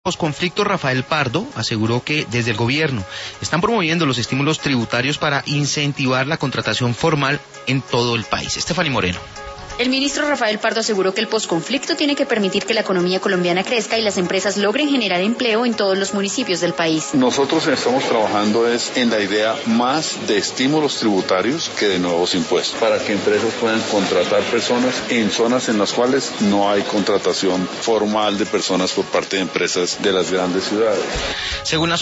Posconflicto, Rafael Pardo aseguró que desde el gobierno están promoviendo los estímulos tributarios para incentivar la contratación formal en todo el país. Estefanía Moreno. El ministro Rafael Pardo aseguró que el posconflicto tiene que permitir que la economía colombiana crezca y las empresas logren generar empleo en todos los municipios del país. Nosotros estamos trabajando en la idea más de estímulos tributarios que de nuevos impuestos, para que empresas puedan contratar personas en zonas en las cuales no hay contratación formal de personas por parte de empresas de las grandes ciudades. Según la